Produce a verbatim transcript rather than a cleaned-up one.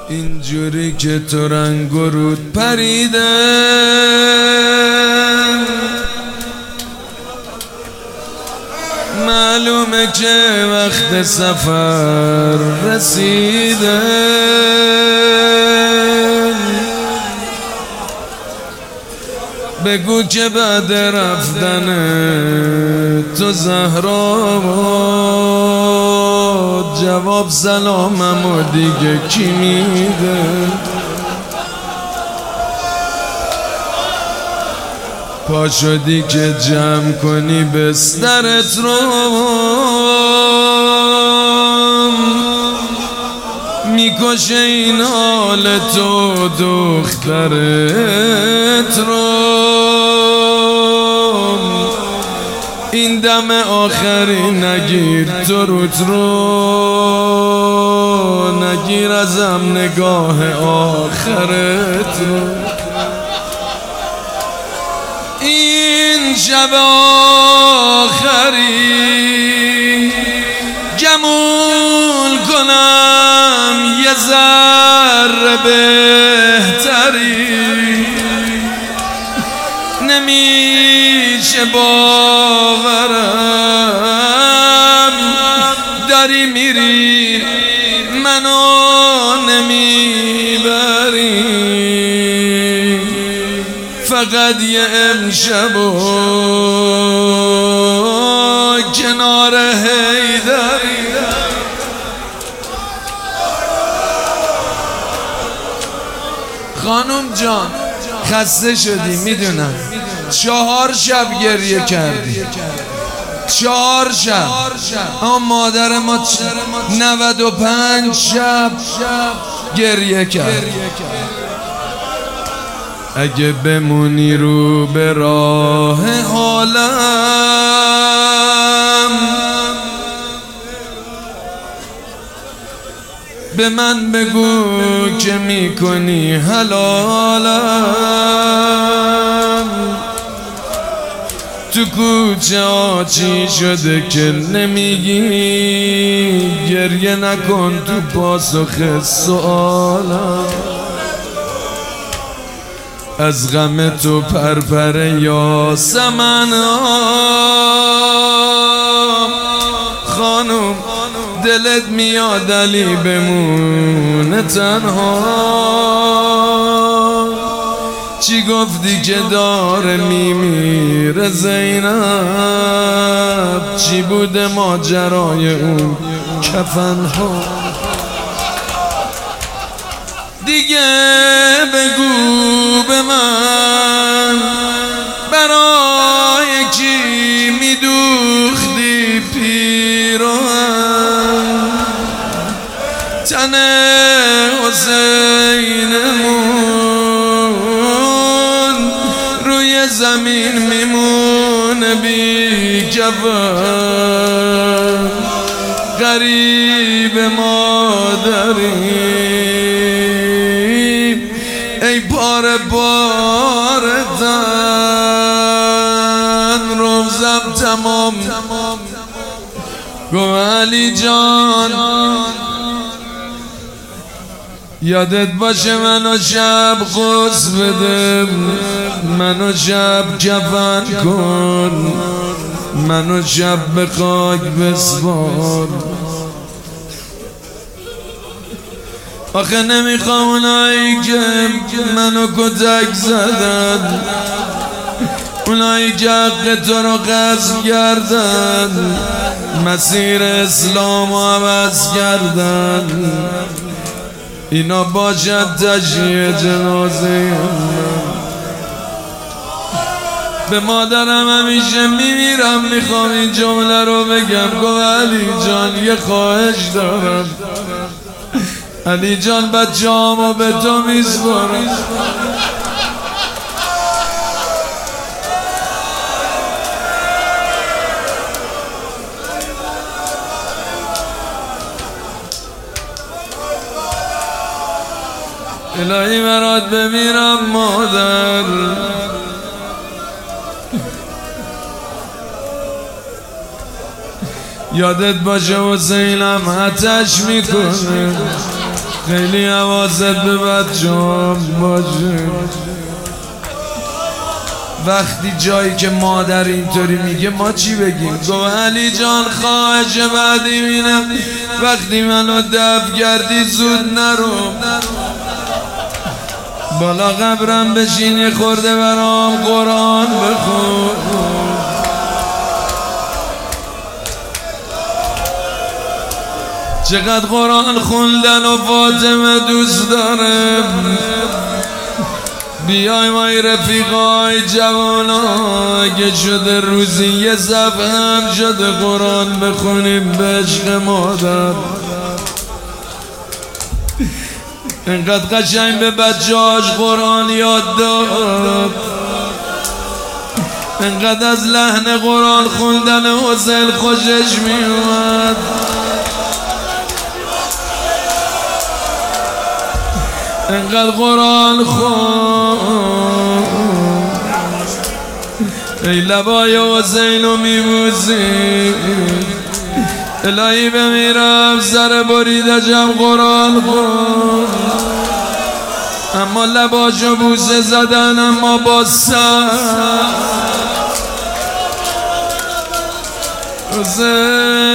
اینجوری که تو رنگ و رود پریده معلومه که وقت سفر رسیده بگو که بعد رفتن تو زهرا جواب سلامم و دیگه کی میده پا شدی که جمع کنی بسترت رو میکشه این حال تو دخترت رو این دم آخری نگیر تو روت رو نگیر ازم نگاه آخرت رو این شب آخری گمون کنم یه ذره بهتری نمیشه باورم داری میری منو نمیبری فقط یه امشب و کنار حیدری خانم جان خسته شدی میدونم چهار شب گریه کردی چهار شب اما مادر ما نود و پنج شب گریه کرد اگه بمونی رو به راه حالم به من بگو که میکنی حلالم تو کوچه آچی شده که نمیگی گریه نکن تو پاسخ سوالم از غم تو پرپر یاسمنم خانم دلت میاد علی بمونه تنها چی گفتی که داره میمیره زینب چی بوده ماجرای اون کفنها دیگه بگو به من برای کی میدوختی پیراهن تن حسینمون روی زمین میمونه بی کفن غریب مادری ای پاره پاره تن روزم تمام گو علی جان یادت باشه منو شب غسل بده منو شب کفن کن منو شب به خاک بسپار آخه نمیخوام اونایی که منو کتک زدن اونایی که حق تو رو غصب کردن مسیر اسلام رو عوض کردن اینا باشد تشییع جنازه من به مادرم همیشه میمیرم میخوام این جمله رو بگم گو علی جان یه خواهش دارم علی جان بچه‌هامو به تو میسپارم الهی برات بمیرم مادر یادت باشه حسینم آتش میکنه خیلی حواست به بچه‌ام باشه. وقتی جایی که مادر اینطوری میگه ما چی بگیم؟ گو علی جان خواهش بعدی مینم وقتی منو دفن کردی زود نرو، بالا قبرم بشین یه خورده برام قرآن بخون. چقدر قرآن خوندن و فاطمه دوست داره. بیای مای رفیقای جوانا اگه شده روزی یه صفحه هم شده قرآن بخونیم به عشق مادر. اینقدر قشنگ به بچه‌هاش قرآن یاد داد، اینقدر از لحن قرآن خوندن حسین خوشش میومد. اینقدر قرآن خون ای لبای حسینو میبوسی. الهی بمیرم سر بریده جم قرآن خون، اما لباشو بوسه زدن اما با سر حسین